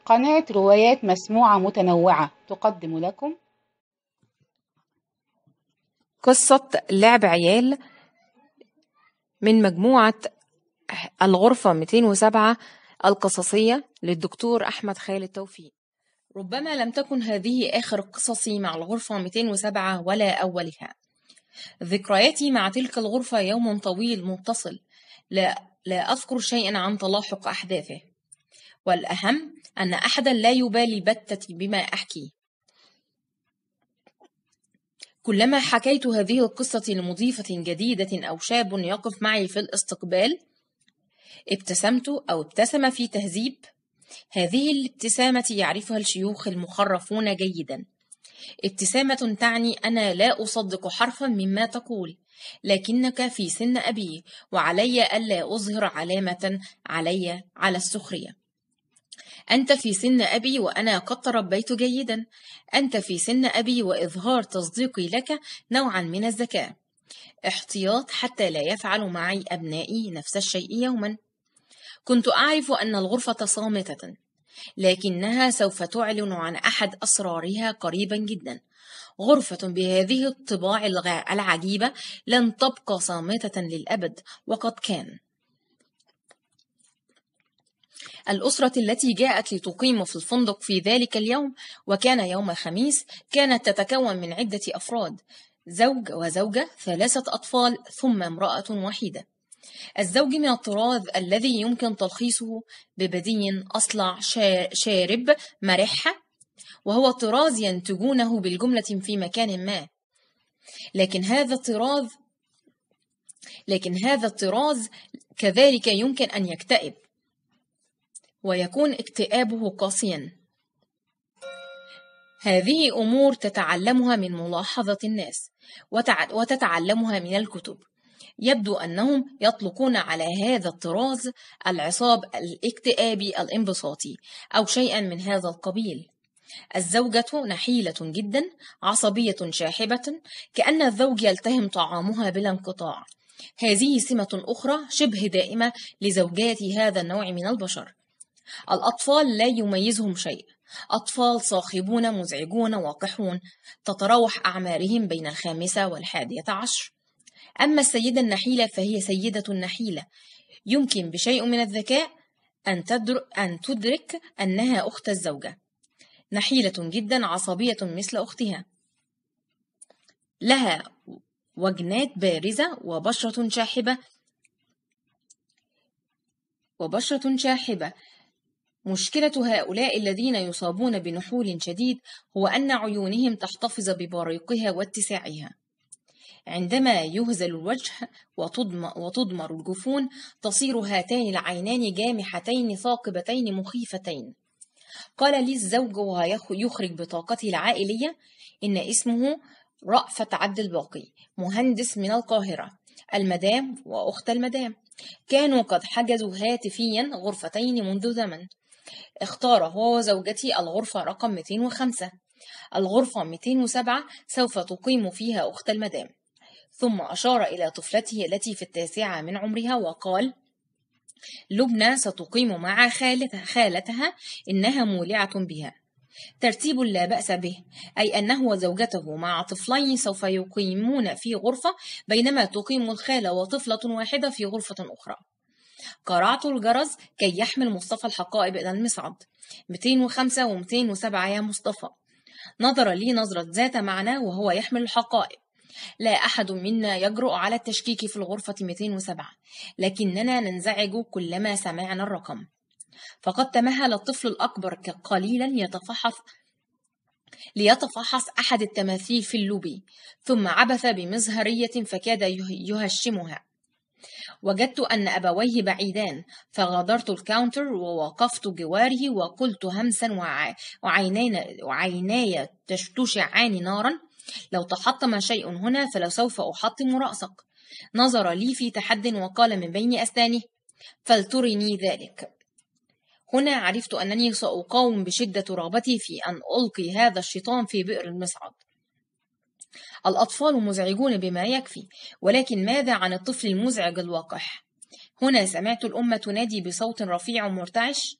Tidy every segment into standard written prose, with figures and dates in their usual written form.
قناة روايات مسموعة متنوعة تقدم لكم قصة لعب عيال من مجموعة الغرفة 207 القصصية للدكتور أحمد خالد توفيق. ربما لم تكن هذه آخر قصصي مع الغرفة 207 ولا أولها. ذكرياتي مع تلك الغرفة يوم طويل متصل، لا أذكر شيئا عن تلاحق أحداثه، والأهم أن أحدا لا يبالي بتة بما أحكي. كلما حكيت هذه القصة لمضيفة جديدة أو شاب يقف معي في الاستقبال ابتسمت أو ابتسم في تهذيب. هذه الابتسامة يعرفها الشيوخ المخرفون جيدا. ابتسامة تعني أنا لا أصدق حرفا مما تقول، لكنك في سن أبي وعلي ألا أظهر علامة على السخرية. أنت في سن أبي وأنا قد تربيت جيدا. أنت في سن أبي وإظهار تصديقي لك نوعا من الذكاء، احتياط حتى لا يفعل معي أبنائي نفس الشيء يوما. كنت أعرف أن الغرفة صامتة، لكنها سوف تعلن عن أحد أسرارها قريبا جدا. غرفة بهذه الطباع العجيبة لن تبقى صامتة للأبد، وقد كان. الأسرة التي جاءت لتقيم في الفندق في ذلك اليوم، وكان يوم خميس، كانت تتكون من عدة أفراد: زوج وزوجة، 3 أطفال، ثم امرأة وحيدة. الزوج من الطراز الذي يمكن تلخيصه ببدي أصلع شارب مرحة، وهو طراز ينتجونه بالجملة في مكان ما. لكن هذا الطراز كذلك يمكن أن يكتئب، ويكون اكتئابه قاسيا. هذه أمور تتعلمها من ملاحظة الناس، وتتعلمها من الكتب. يبدو أنهم يطلقون على هذا الطراز العصاب الاكتئابي الانبساطي أو شيئا من هذا القبيل. الزوجة نحيلة جدا، عصبية شاحبة، كأن الزوج يلتهم طعامها بلا انقطاع. هذه سمة أخرى شبه دائمة لزوجات هذا النوع من البشر. الأطفال لا يميزهم شيء، أطفال صاخبون مزعجون وقحون، تتراوح أعمارهم بين 5 و11. أما السيدة النحيلة فهي سيدة نحيلة، يمكن بشيء من الذكاء أن تدرك أنها أخت الزوجة. نحيلة جدا، عصبية مثل أختها، لها وجنات بارزة وبشرة شاحبة. مشكلة هؤلاء الذين يصابون بنحول شديد هو أن عيونهم تحتفظ ببريقها واتساعها. عندما يهزل الوجه وتضمر الجفون، تصير هاتان العينان جامحتين ثاقبتين مخيفتين. قال لي الزوج وهو يخرج بطاقته العائلية إن اسمه رأفت عبد الباقي، مهندس من القاهرة. المدام وأخت المدام كانوا قد حجزوا هاتفيا غرفتين منذ زمن. اختار هو وزوجتي الغرفة رقم 205. الغرفة 207 سوف تقيم فيها أخت المدام. ثم أشار إلى طفلته التي في 9 من عمرها وقال: لبنى ستقيم مع خالتها، إنها مولعة بها. ترتيب لا بأس به، أي أنه وزوجته مع طفلين سوف يقيمون في غرفة، بينما تقيم الخالة وطفلة واحدة في غرفة أخرى. قرعت الجرس كي يحمل مصطفى الحقائب إلى المصعد. 205 و207 يا مصطفى. نظر لي نظرة ذات معنى وهو يحمل الحقائب. لا أحد منا يجرؤ على التشكيك في الغرفة 207، لكننا ننزعج كلما سمعنا الرقم. فقد تمهل الطفل الأكبر قليلا ليتفحص أحد التماثيل في اللوبي، ثم عبث بمزهرية فكاد يهشمها. وجدت أن أبويه بعيدان، فغادرت الكاونتر ووقفت جواره وقلت همسا وعيناي تشعان نارا: لو تحطم شيء هنا فلسوف أحطم رأسك. نظر لي في تحد وقال من بين أسنانه: فلترني ذلك. هنا عرفت أنني سأقاوم بشدة رغبتي في أن ألقي هذا الشيطان في بئر المصعد. الأطفال مزعجون بما يكفي، ولكن ماذا عن الطفل المزعج الوقح؟ هنا سمعت الأم تنادي بصوت رفيع ومرتعش: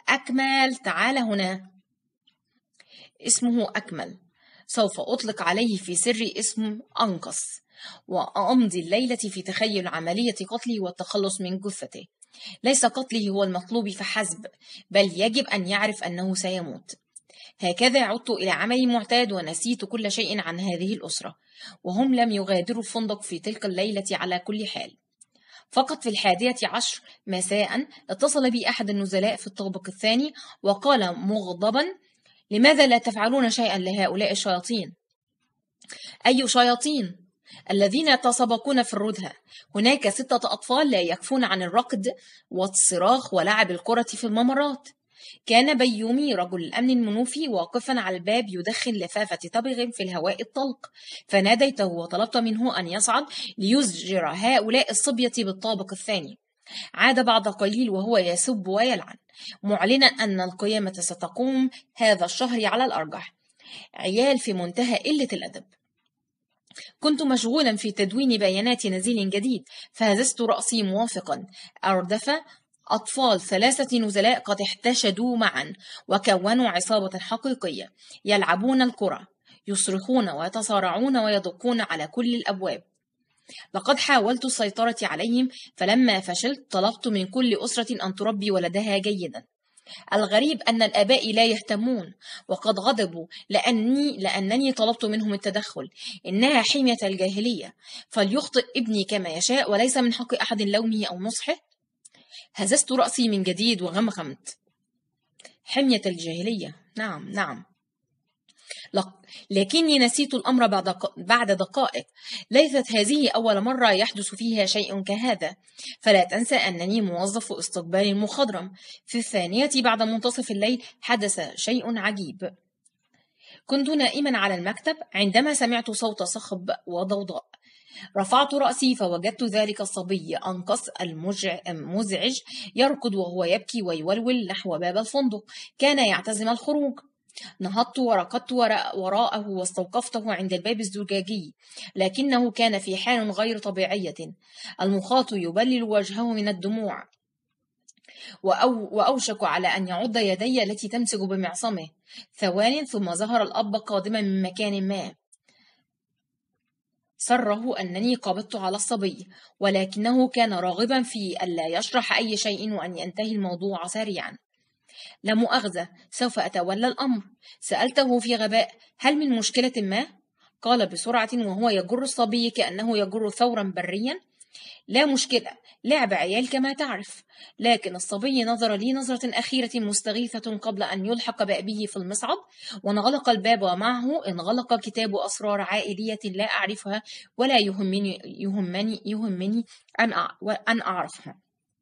أكمل تعال هنا. اسمه أكمل، سوف أطلق عليه في سر اسم أنقص، وأمضي الليلة في تخيل عملية قتله والتخلص من جثته. ليس قتله هو المطلوب فحسب، بل يجب أن يعرف أنه سيموت. هكذا عدت إلى عملي المعتاد ونسيت كل شيء عن هذه الأسرة، وهم لم يغادروا الفندق في تلك الليلة على كل حال. فقط في 11 مساء اتصل بي أحد النزلاء في الطابق الثاني وقال مغضبا: لماذا لا تفعلون شيئا لهؤلاء الشياطين؟ أي شياطين؟ الذين يتسابقون في الردهة. هناك 6 أطفال لا يكفون عن الركض والصراخ ولعب الكرة في الممرات. كان بيومي رجل الأمن المنوفي واقفا على الباب يدخن لفافة تبغ في الهواء الطلق، فناديته وطلبت منه أن يصعد ليزجر هؤلاء الصبية بالطابق الثاني. عاد بعد قليل وهو يسب ويلعن، معلنا أن القيامة ستقوم هذا الشهر على الأرجح. عيال في منتهى قلة الأدب. كنت مشغولا في تدوين بيانات نزيل جديد، فهززت رأسي موافقا. أردف أطفال 3 نزلاء قد احتشدوا معا وكونوا عصابة حقيقية، يلعبون الكرة، يصرخون ويتصارعون ويدقون على كل الأبواب. لقد حاولت السيطرة عليهم، فلما فشلت طلبت من كل أسرة أن تربي ولدها جيدا. الغريب أن الآباء لا يهتمون، وقد غضبوا لأنني طلبت منهم التدخل. إنها حمية الجاهلية، فليخطئ ابني كما يشاء وليس من حق أحد لومه أو نصحه. هززت رأسي من جديد وغمغمت: حمية الجاهلية، نعم نعم. لكني نسيت الأمر بعد دقائق. ليست هذه أول مرة يحدث فيها شيء كهذا، فلا تنسى أنني موظف استقبال مخضرم. في 2 بعد منتصف الليل حدث شيء عجيب. كنت نائما على المكتب عندما سمعت صوت صخب وضوضاء. رفعت رأسي فوجدت ذلك الصبي أنقص المزعج يركض وهو يبكي ويولول نحو باب الفندق. كان يعتزم الخروج. نهضت وركضت وراءه واستوقفته عند الباب الزجاجي، لكنه كان في حال غير طبيعية. المخاط يبلل وجهه من الدموع، وأوشك على أن يعض يدي التي تمسك بمعصمه. ثوان ثم ظهر الأب قادما من مكان ما. سره أنني قبضت على الصبي، ولكنه كان راغبا في ألا يشرح أي شيء وأن ينتهي الموضوع سريعا. لا مؤاخذة، سوف أتولى الأمر. سألته في غباء: هل من مشكلة ما؟ قال بسرعة وهو يجر الصبي كأنه يجر ثورا بريا: لا مشكلة، لعب عيال كما تعرف. لكن الصبي نظر لي نظرة أخيرة مستغيثة قبل أن يلحق بأبيه في المصعد، وانغلق الباب ومعه انغلق كتاب أسرار عائلية لا أعرفها ولا يهمني أن أعرفها.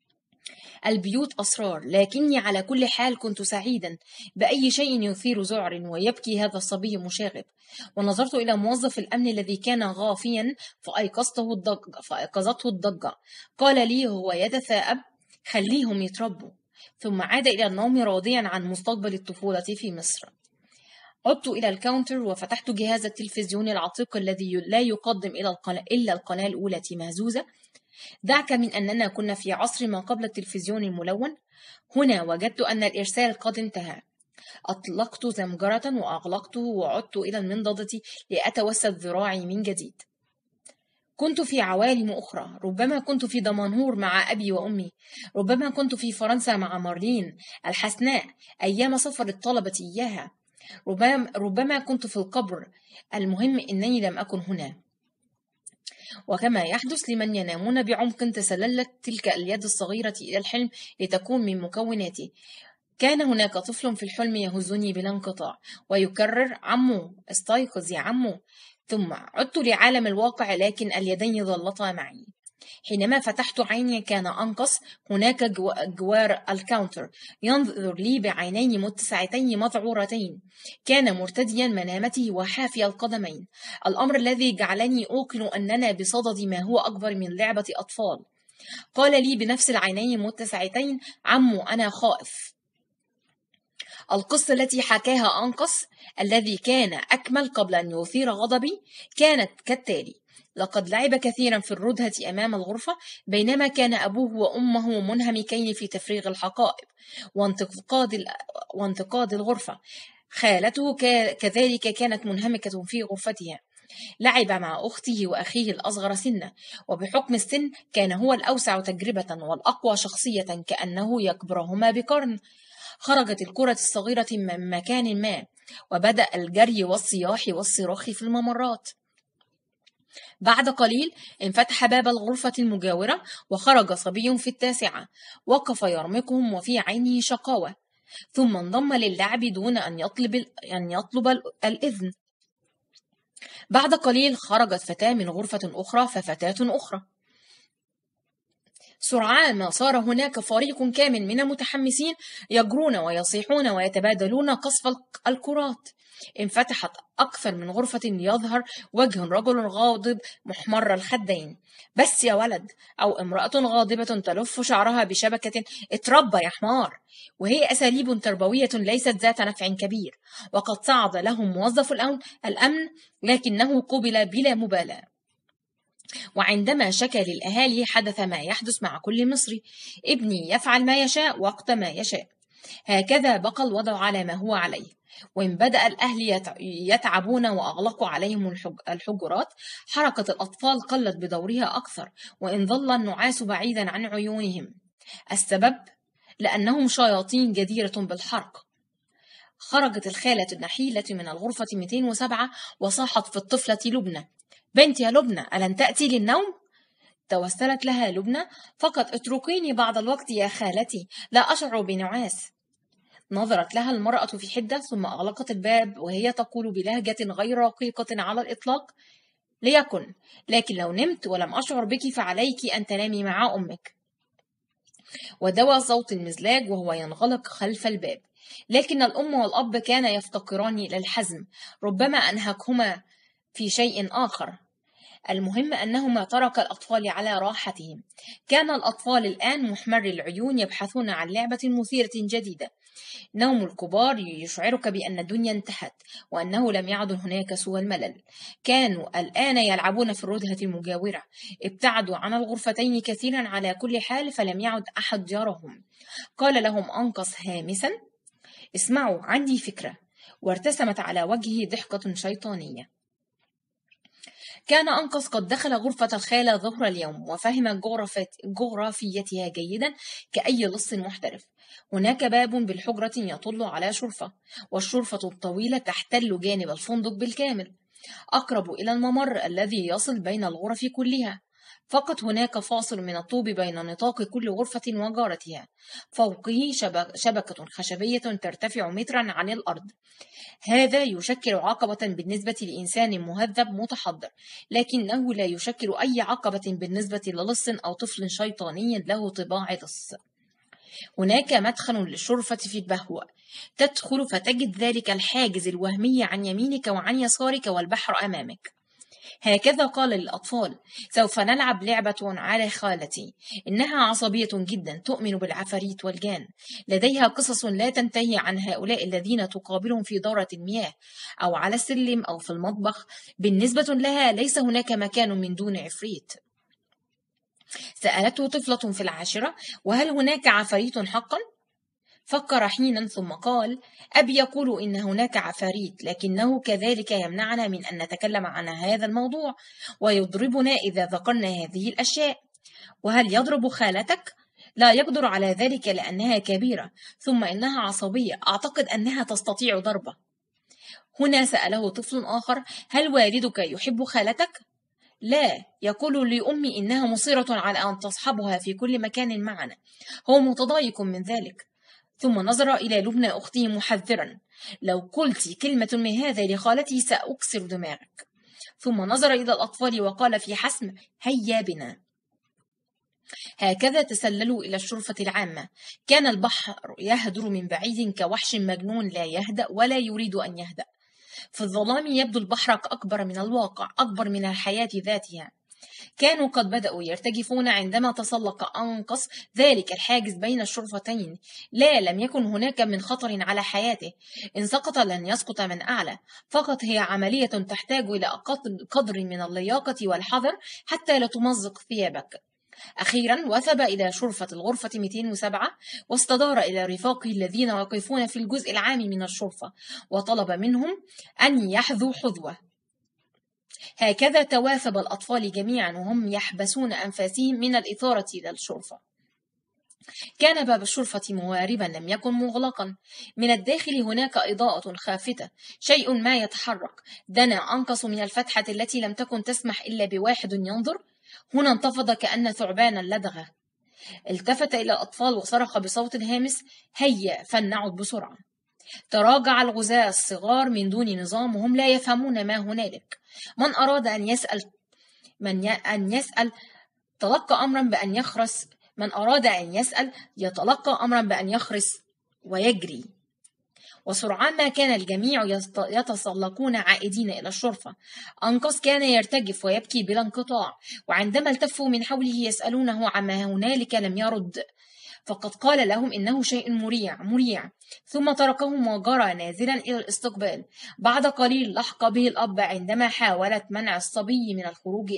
البيوت أسرار، لكني على كل حال كنت سعيدا بأي شيء يثير ذعر ويبكي هذا الصبي مشاغب. ونظرت إلى موظف الأمن الذي كان غافيا فأيقظته الضجة. قال لي هو يتثاءب: خليهم يتربوا. ثم عاد إلى النوم راضيا عن مستقبل الطفولة في مصر. عدت إلى الكاونتر وفتحت جهاز التلفزيون العتيق الذي لا يقدم إلا القناة الأولى مهزوزة. دعك من أننا كنا في عصر ما قبل التلفزيون الملون. هنا وجدت أن الإرسال قد انتهى. أطلقت زمجرة وأغلقته وعدت إلى المنضدة لأتوسد ذراعي من جديد. كنت في عوالم أخرى. ربما كنت في دمنهور مع أبي وأمي، ربما كنت في فرنسا مع مارلين الحسناء أيام سفر الطلبة إياها، ربما كنت في القبر. المهم أنني لم أكن هنا. وكما يحدث لمن ينامون بعمق، تسللت تلك اليد الصغيرة إلى الحلم لتكون من مكوناته. كان هناك طفل في الحلم يهزني بلا انقطاع ويكرر: عمو، استيقظ يا عمو. ثم عدت لعالم الواقع، لكن اليدين ظلتا معي. حينما فتحت عيني كان أنقص هناك جوار الكاونتر ينظر لي بعينين متسعتين مذعورتين. كان مرتديا منامته وحافي القدمين، الأمر الذي جعلني أوقن أننا بصدد ما هو أكبر من لعبة أطفال. قال لي بنفس العينين المتسعتين: عمو، أنا خائف. القصة التي حكاها أنقص الذي كان أكمل قبل أن يثير غضبي كانت كالتالي: لقد لعب كثيرا في الردهة أمام الغرفة، بينما كان أبوه وأمه منهمكين في تفريغ الحقائب وانتقاد الغرفة. خالته كذلك كانت منهمكة في غرفتها. لعب مع أخته وأخيه الأصغر سنا، وبحكم السن كان هو الأوسع تجربة والأقوى شخصية، كأنه يكبرهما بقرن. خرجت الكرة الصغيرة من مكان ما، وبدأ الجري والصياح والصراخ في الممرات. بعد قليل انفتح باب الغرفة المجاورة، وخرج صبي في التاسعة، وقف يرمقهم وفي عينه شقاوة، ثم انضم للعب دون أن يطلب الإذن. بعد قليل خرجت فتاة من غرفة أخرى ففتاة أخرى. سرعان ما صار هناك فريق كامل من المتحمسين يجرون ويصيحون ويتبادلون قصف الكرات. انفتحت أكثر من غرفة ليظهر وجه رجل غاضب محمر الخدين. بس يا ولد، أو امرأة غاضبة تلف شعرها بشبكة، اتربى يا حمار. وهي أساليب تربوية ليست ذات نفع كبير. وقد صعد لهم موظف الأمن، لكنه قبل بلا مبالاة. وعندما شكى للأهالي حدث ما يحدث مع كل مصري: ابني يفعل ما يشاء وقت ما يشاء. هكذا بقى الوضع على ما هو عليه. وإن بدأ الأهل يتعبون وأغلقوا عليهم الحجرات، حركة الأطفال قلت بدورها أكثر، وإن ظل النعاس بعيدا عن عيونهم. السبب لأنهم شياطين جديرة بالحرق. خرجت الخالة النحيلة من الغرفة 207 وصاحت في الطفلة لبنى: بنتي يا لبنى، ألن تأتي للنوم؟ توسلت لها لبنى: فقط اتركيني بعض الوقت يا خالتي، لا أشعر بنعاس. نظرت لها المرأة في حدة، ثم أغلقت الباب وهي تقول بلهجة غير رقيقة على الإطلاق: ليكن، لكن لو نمت ولم أشعر بك فعليك أن تنامي مع أمك. ودوى صوت المزلاج وهو ينغلق خلف الباب. لكن الأم والأب كانا يفتقران إلى الحزم، ربما أنهكهما في شيء آخر. المهم أنهما ترك الأطفال على راحتهم. كان الأطفال الآن محمر العيون يبحثون عن لعبة مثيرة جديدة. نوم الكبار يشعرك بأن الدنيا انتهت، وأنه لم يعد هناك سوى الملل. كانوا الآن يلعبون في الردهة المجاورة. ابتعدوا عن الغرفتين كثيرا على كل حال، فلم يعد أحد يراهم. قال لهم أنقص هامسا: اسمعوا، عندي فكرة. وارتسمت على وجهه ضحكة شيطانية. كان أنقص قد دخل غرفة الخالة ظهر اليوم، وفهم جغرافيتها جيدا كأي لص محترف. هناك باب بالحجرة يطل على شرفة، والشرفة الطويلة تحتل جانب الفندق بالكامل، أقرب إلى الممر الذي يصل بين الغرف كلها. فقط هناك فاصل من الطوب بين نطاق كل غرفة وجارتها، فوقه شبكة خشبية ترتفع مترا عن الأرض. هذا يشكل عقبة بالنسبة لإنسان مهذب متحضر، لكنه لا يشكل أي عقبة بالنسبة للص أو طفل شيطاني له طباع لص. هناك مدخل للشرفة في البهوة، تدخل فتجد ذلك الحاجز الوهمي عن يمينك وعن يسارك والبحر أمامك. هكذا قال للأطفال: سوف نلعب لعبة على خالتي، إنها عصبية جدا، تؤمن بالعفاريت والجان، لديها قصص لا تنتهي عن هؤلاء الذين تقابلهم في دورة المياه أو على السلم أو في المطبخ. بالنسبة لها ليس هناك مكان من دون عفريت. سألته طفلة في العاشرة: وهل هناك عفاريت حقا؟ فكر حينا ثم قال: أبي يقول إن هناك عفاريت، لكنه كذلك يمنعنا من أن نتكلم عن هذا الموضوع، ويضربنا إذا ذكرنا هذه الأشياء. وهل يضرب خالتك؟ لا يقدر على ذلك لأنها كبيرة، ثم إنها عصبية، أعتقد أنها تستطيع ضربه. هنا سأله طفل آخر: هل والدك يحب خالتك؟ لا، يقول لأمي إنها مصرة على أن تصحبها في كل مكان معنا، هو متضايق من ذلك. ثم نظر إلى لبنى أخته محذرا: لو قلت كلمة من هذا لخالتي سأكسر دماغك. ثم نظر إلى الأطفال وقال في حسم: هيا بنا. هكذا تسللوا إلى الشرفة العامة. كان البحر يهدر من بعيد كوحش مجنون لا يهدأ ولا يريد أن يهدأ. في الظلام يبدو البحر أكبر من الواقع، أكبر من الحياة ذاتها. كانوا قد بدأوا يرتجفون عندما تسلق أنقص ذلك الحاجز بين الشرفتين. لا، لم يكن هناك من خطر على حياته. إن سقط لن يسقط من أعلى، فقط هي عملية تحتاج إلى قدر من اللياقة والحذر حتى لا تمزق ثيابك. أخيرا وثب إلى شرفة الغرفة 207 واستدار إلى رفاقه الذين يقفون في الجزء العام من الشرفة وطلب منهم أن يحذوا حذوه. هكذا توافب الأطفال جميعا وهم يحبسون أنفاسهم من الإثارة إلى الشرفة. كان باب الشرفة مواربا لم يكن مغلقا. من الداخل هناك إضاءة خافتة، شيء ما يتحرك. دنا أنقص من الفتحة التي لم تكن تسمح إلا بواحد ينظر. هنا انتفض كأن ثعبانا لدغه. التفت إلى الأطفال وصرخ بصوت هامس: هيا فلنعد بسرعة. تراجع الغزاة الصغار من دون نظام وهم لا يفهمون ما هنالك. من أراد أن يسأل تلقى أمرا بأن يخرس. من أراد أن يسأل يتلقى أمرا بأن يخرس ويجري. وسرعان ما كان الجميع يتسلقون عائدين إلى الشرفة. أنقص كان يرتجف ويبكي بلا انقطاع، وعندما التفوا من حوله يسألونه عما هنالك لم يرد. فقد قال لهم إنه شيء مريع، ثم تركهم وجرى نازلا إلى الاستقبال. بعد قليل لحق به الأب عندما حاولت منع الصبي من الخروج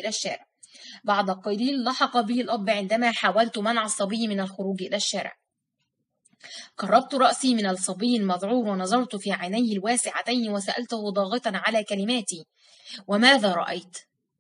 إلى الشارع. قربت رأسي من الصبي المذعور ونظرت في عينيه الواسعتين وسألته ضاغطا على كلماتي: وماذا رأيت؟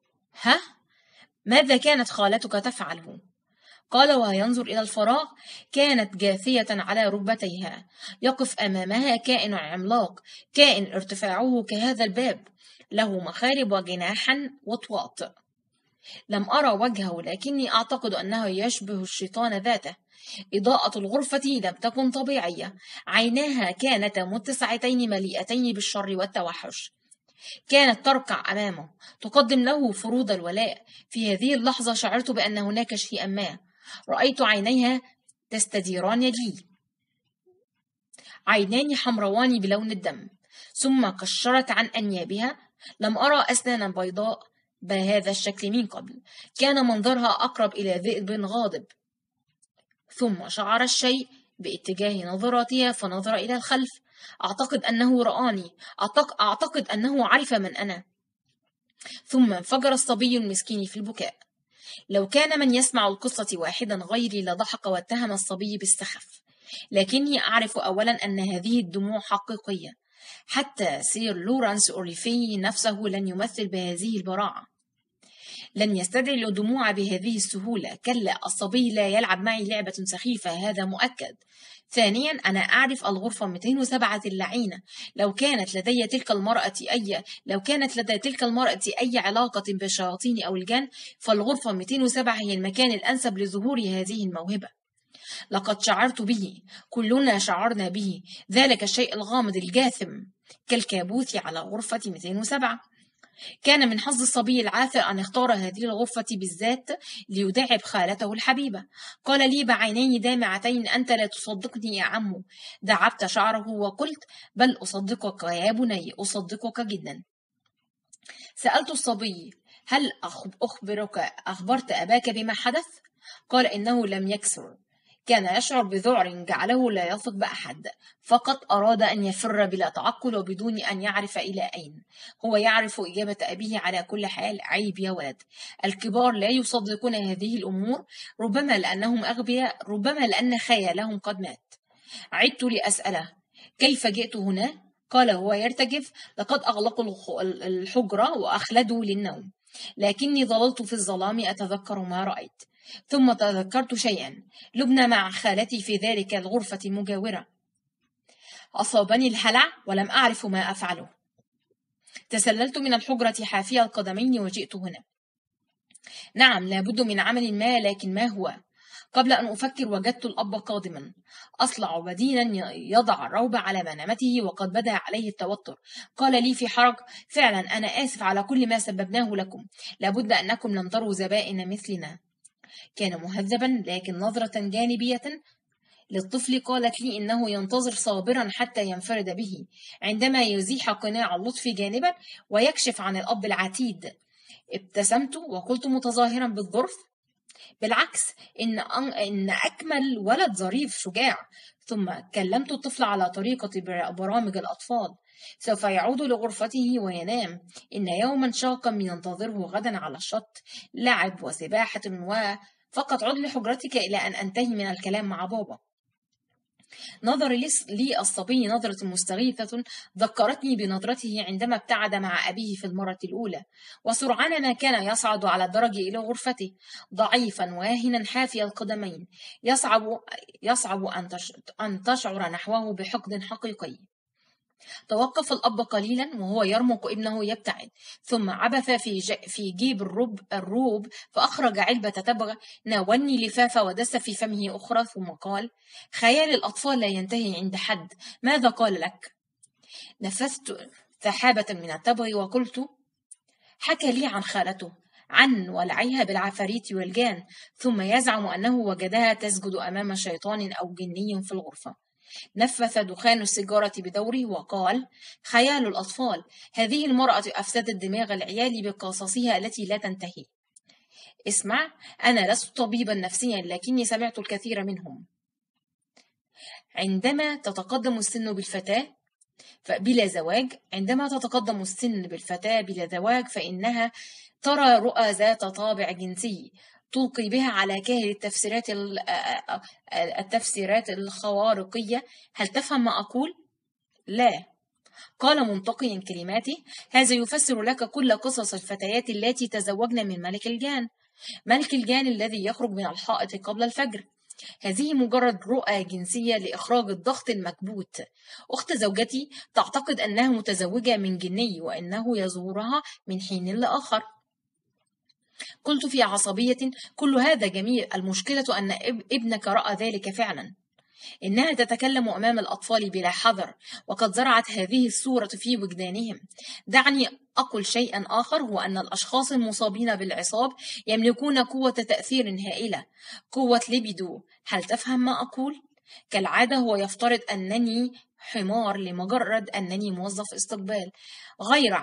ماذا كانت خالتك تفعله؟ قال وهو ينظر إلى الفراغ: كانت جاثية على ركبتيها. يقف أمامها كائن عملاق، كائن ارتفاعه كهذا الباب، له مخارب وجناحا وطواط. لم أرى وجهه، لكني أعتقد أنه يشبه الشيطان ذاته. إضاءة الغرفة لم تكن طبيعية. عيناها كانتا متسعتين مليئتين بالشر والتوحش. كانت تركع أمامه تقدم له فروض الولاء. في هذه اللحظة شعرت بأن هناك شيئا ما. رأيت عينيها تستديران لي، عينان حمروان بلون الدم، ثم كشرت عن أنيابها. لم أرى أسنانا بيضاء بهذا الشكل من قبل. كان منظرها أقرب إلى ذئب غاضب. ثم شعر الشيء باتجاه نظراتها فنظر إلى الخلف. أعتقد أنه رآني، أعتقد أنه عرف من أنا. ثم انفجر الصبي المسكين في البكاء. لو كان من يسمع القصة واحدا غيري لضحك واتهم الصبي بالسخف، لكني أعرف أولا أن هذه الدموع حقيقية. حتى سير لورانس أوليفي نفسه لن يمثل بهذه البراعة، لن يستدعي الدموع بهذه السهولة. كلا، الصبي لا يلعب معي لعبة سخيفة، هذا مؤكد. ثانيا، أنا أعرف الغرفة 207 اللعينة. لو كانت لدى تلك المرأة أي علاقة بالشياطين أو الجن، فالغرفة 207 هي المكان الأنسب لظهور هذه الموهبة. لقد شعرت به، كلنا شعرنا به، ذلك الشيء الغامض الجاثم كالكابوس على غرفة 207. كان من حظ الصبي العاثر أن اختار هذه الغرفة بالذات ليداعب خالته الحبيبة. قال لي بعينين دامعتين: أنت لا تصدقني يا عمو. دعبت شعره وقلت: بل أصدقك يا بني، أصدقك جدا. سألت الصبي: هل أخبرت أباك بما حدث؟ قال إنه لم يكسر. كان يشعر بذعر جعله لا يثق بأحد، فقط أراد أن يفر بلا تعقل وبدون أن يعرف إلى أين. هو يعرف إجابة أبيه على كل حال. عيب يا ولد، الكبار لا يصدقون هذه الأمور، ربما لأنهم أغبياء، ربما لأن خيالهم قد مات. عدت لأسأله: كيف جئت هنا؟ قال هو يرتجف: لقد أغلقوا الحجرة وأخلدوا للنوم، لكني ظللت في الظلام أتذكر ما رأيت. ثم تذكرت شيئا: لبنى مع خالتي في ذلك الغرفة المجاورة. أصابني الهلع ولم أعرف ما أفعله. تسللت من الحجرة حافية القدمين وجئت هنا. نعم، لابد من عمل ما، لكن ما هو؟ قبل أن أفكر وجدت الأب قادما، أصلع بدينا يضع الروب على منامته وقد بدا عليه التوتر. قال لي في حرج: فعلا أنا آسف على كل ما سببناه لكم، لابد أنكم لم تروا زبائن مثلنا. كان مهذبا، لكن نظرة جانبية للطفل قالت لي إنه ينتظر صابرا حتى ينفرد به. عندما يزيح قناع اللطف جانبا ويكشف عن الأب العتيد، ابتسمت وقلت متظاهرا بالظرف: بالعكس، إن أكمل ولد ظريف شجاع. ثم كلمت الطفل على طريقة برامج الأطفال: سوف يعود لغرفته وينام. إن يوما شاقا ينتظره غدا على الشط، لعب وسباحة، فقط عد لحجرتك إلى أن أنتهي من الكلام مع بابا. نظر لي الصبي نظرة مستغيثة ذكرتني بنظرته عندما ابتعد مع أبيه في المرة الأولى، وسرعان ما كان يصعد على الدرج إلى غرفته، ضعيفا واهنا حافي القدمين، يصعب أن تشعر نحوه بحقد حقيقي. توقف الأب قليلا وهو يرمق ابنه يبتعد، ثم عبث في جيب الروب فأخرج علبة تبغ، ناولني لفافة ودس في فمه أخرى، ثم قال: خيال الأطفال لا ينتهي عند حد. ماذا قال لك؟ نفثت سحابة من التبغ وقلت: حكى لي عن خالته، عن ولعها بالعفاريت والجان، ثم يزعم أنه وجدها تسجد أمام شيطان أو جني في الغرفة. نفث دخان السيجارة بدوره وقال: خيال الأطفال. هذه المرأة أفسدت دماغ العيال بقصصها التي لا تنتهي. اسمع، أنا لست طبيبا نفسيا لكني سمعت الكثير منهم. عندما تتقدم السن بلا زواج فإنها ترى رؤى ذات طابع جنسي تلقي بها على كاهل التفسيرات الخوارقية. هل تفهم ما أقول؟ لا. قال منتقيا كلماته: هذا يفسر لك كل قصص الفتيات التي تزوجن من ملك الجان الذي يخرج من الحائط قبل الفجر. هذه مجرد رؤى جنسية لإخراج الضغط المكبوت. أخت زوجتي تعتقد أنها متزوجة من جني وأنه يزورها من حين لآخر. قلت في عصبية: كل هذا جميل، المشكلة أن ابنك رأى ذلك فعلا. إنها تتكلم أمام الأطفال بلا حذر، وقد زرعت هذه الصورة في وجدانهم. دعني أقول شيئا آخر، هو أن الأشخاص المصابين بالعصاب يملكون قوة تأثير هائلة، قوة ليبيدو. هل تفهم ما أقول؟ كالعادة هو يفترض أنني حمار لمجرد أنني موظف استقبال، غير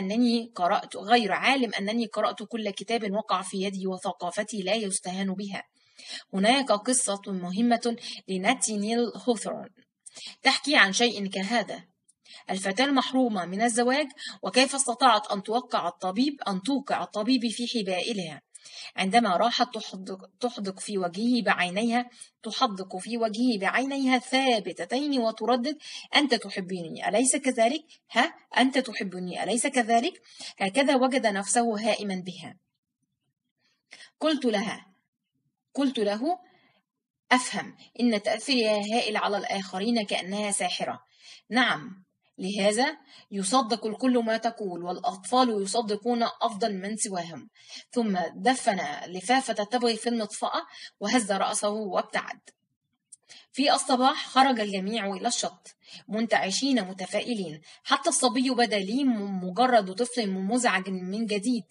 عالم أنني قرأت كل كتاب وقع في يدي، وثقافتي لا يستهان بها. هناك قصة مهمة لناتانييل هوثورن تحكي عن شيء كهذا: الفتاة المحرومة من الزواج، وكيف استطاعت أن توقع الطبيب في حبائلها. عندما راحت تحدق في وجهه بعينيها ثابتتين وتردد: أنت تحبني أليس كذلك؟ أنت تحبني أليس كذلك؟ هكذا وجد نفسه هائما بها. قلت له: أفهم، إن تأثيرها هائل على الآخرين، كأنها ساحرة. نعم، لهذا يصدق الكل ما تقول، والأطفال يصدقون أفضل من سواهم. ثم دفن لفافة التبغ في المطفأة وهز رأسه وابتعد. في الصباح خرج الجميع إلى الشط منتعشين متفائلين، حتى الصبي بدا لي مجرد طفل مزعج من جديد.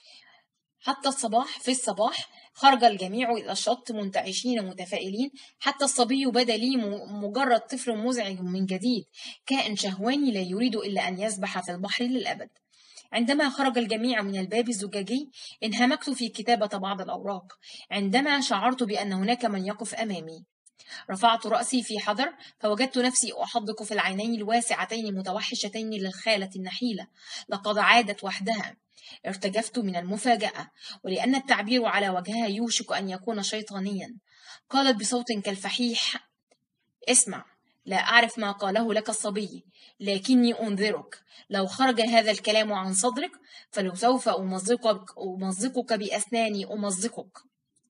في الصباح خرج الجميع إلى الشط منتعشين متفائلين، حتى الصبي بدا لي مجرد طفل مزعج من جديد، كائن شهواني لا يريد إلا أن يسبح في البحر للأبد. عندما خرج الجميع من الباب الزجاجي انهمكت في كتابة بعض الأوراق. عندما شعرت بأن هناك من يقف أمامي، رفعت رأسي في حذر، فوجدت نفسي أحدق في العينين الواسعتين المتوحشتين للخالة النحيلة. لقد عادت وحدها. ارتجفت من المفاجأة، ولأن التعبير على وجهها يوشك أن يكون شيطانيا. قالت بصوت كالفحيح: اسمع، لا أعرف ما قاله لك الصبي، لكني أنذرك، لو خرج هذا الكلام عن صدرك فلسوف أمزقك بأسناني أمزقك.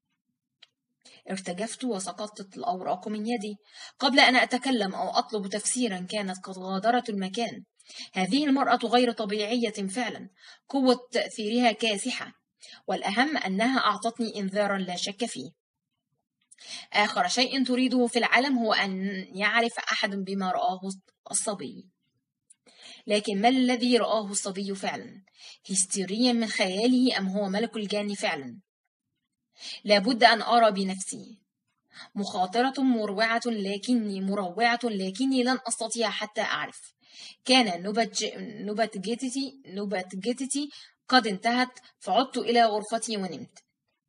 ارتجفت وسقطت الأوراق من يدي. قبل أن أتكلم أو أطلب تفسيرا كانت قد غادرت المكان. هذه المرأة غير طبيعية فعلا، قوة تأثيرها كاسحة، والأهم أنها أعطتني إنذارا لا شك فيه. آخر شيء تريده في العالم هو أن يعرف أحد بما رآه الصبي. لكن ما الذي رآه الصبي فعلا؟ هستيريا من خياله أم هو ملك الجان فعلا؟ لابد أن أرى بنفسي. مخاطرة مروعة لكني لن أستطيع حتى أعرف. كان نبات جيتتي قد انتهت، فعدت إلى غرفتي ونمت.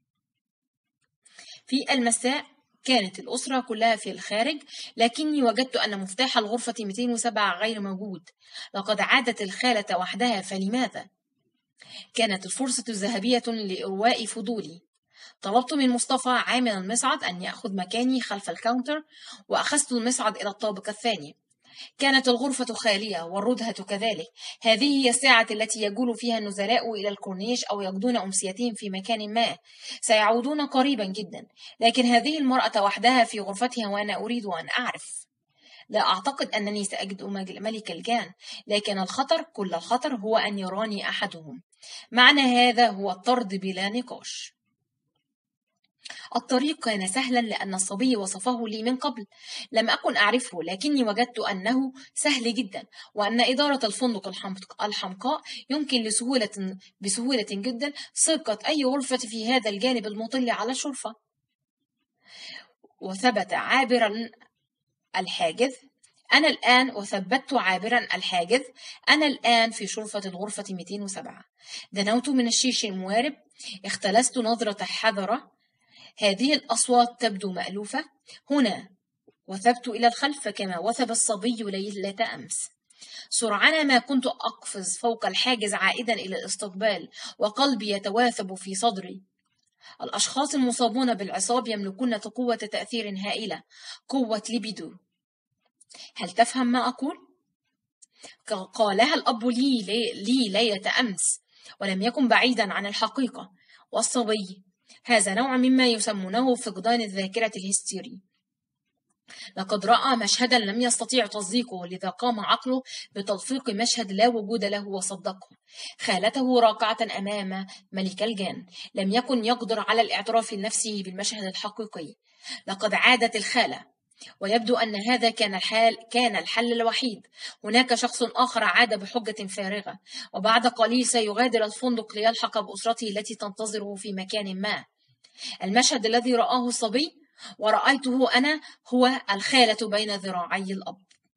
في المساء كانت الأسرة كلها في الخارج، لكني وجدت أن مفتاح الغرفة 207 غير موجود. لقد عادت الخالة وحدها، فلماذا؟ كانت الفرصة ذهبية لإرواء فضولي. طلبت من مصطفى عامل المصعد أن يأخذ مكاني خلف الكاونتر، وأخذت المصعد إلى الطابق الثاني. كانت الغرفة خالية والردهة كذلك. هذه هي الساعة التي يجول فيها النزلاء إلى الكورنيش أو يقضون أمسيتهم في مكان ما. سيعودون قريبا جدا، لكن هذه المرأة وحدها في غرفتها وأنا أريد أن أعرف. لا أعتقد أنني سأجد ملك الجان، لكن الخطر، كل الخطر، هو أن يراني أحدهم. معنى هذا هو الطرد بلا نقاش. الطريق كان سهلا لأن الصبي وصفه لي من قبل. لم أكن أعرفه، لكني وجدت أنه سهل جدا، وأن إدارة الفندق الحمقاء يمكن بسهولة جدا سرقة أي غرفة في هذا الجانب المطل على الشرفة. وثبت عابرا الحاجز أنا الآن في شرفة الغرفة 207. دنوت من الشيش الموارب، اختلست نظرة حذرة. هذه الأصوات تبدو مألوفة. هنا وثبت إلى الخلف كما وثب الصبي ليلة أمس. سرعان ما كنت أقفز فوق الحاجز عائدا إلى الاستقبال، وقلبي يتواثب في صدري. الأشخاص المصابون بالعصاب يملكون قوة تأثير هائلة، قوة ليبيدو. هل تفهم ما أقول؟ قالها الأب لي ليلة أمس، ولم يكن بعيدا عن الحقيقة. والصبي هذا نوع مما يسمونه فقدان الذاكرة الهستيري. لقد رأى مشهدا لم يستطيع تصديقه، لذا قام عقله بتلفيق مشهد لا وجود له وصدقه. خالته راكعة أمام ملك الجان، لم يكن يقدر على الاعتراف لنفسه بالمشهد الحقيقي. لقد عادت الخالة، ويبدو أن هذا كان الحل الوحيد. هناك شخص آخر عاد بحجة فارغة، وبعد قليل سيغادر الفندق ليلحق بأسرته التي تنتظره في مكان ما. المشهد الذي رآه الصبي ورأيته أنا هو الخالة بين ذراعي الأب.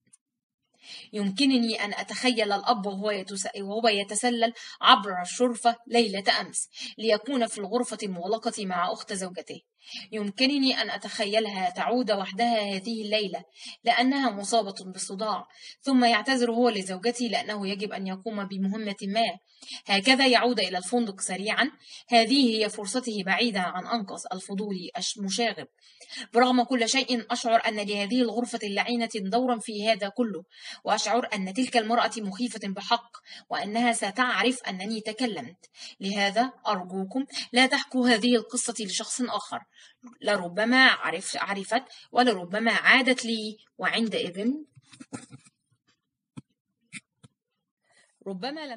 يمكنني أن أتخيل الأب وهو يتسلل عبر الشرفة ليلة أمس ليكون في الغرفة المغلقة مع أخت زوجته. يمكنني أن أتخيلها تعود وحدها هذه الليلة لأنها مصابة بالصداع، ثم يعتذر هو لزوجته لأنه يجب أن يقوم بمهمة ما. هكذا يعود إلى الفندق سريعا. هذه هي فرصته بعيدة عن أنقص الفضول المشاغب. برغم كل شيء أشعر أن لهذه الغرفة اللعينة دورا في هذا كله، وأشعر أن تلك المرأة مخيفة بحق، وأنها ستعرف أنني تكلمت. لهذا أرجوكم لا تحكوا هذه القصة لشخص آخر. لربما عرفت ولربما عادت لي، وعندئذ ربما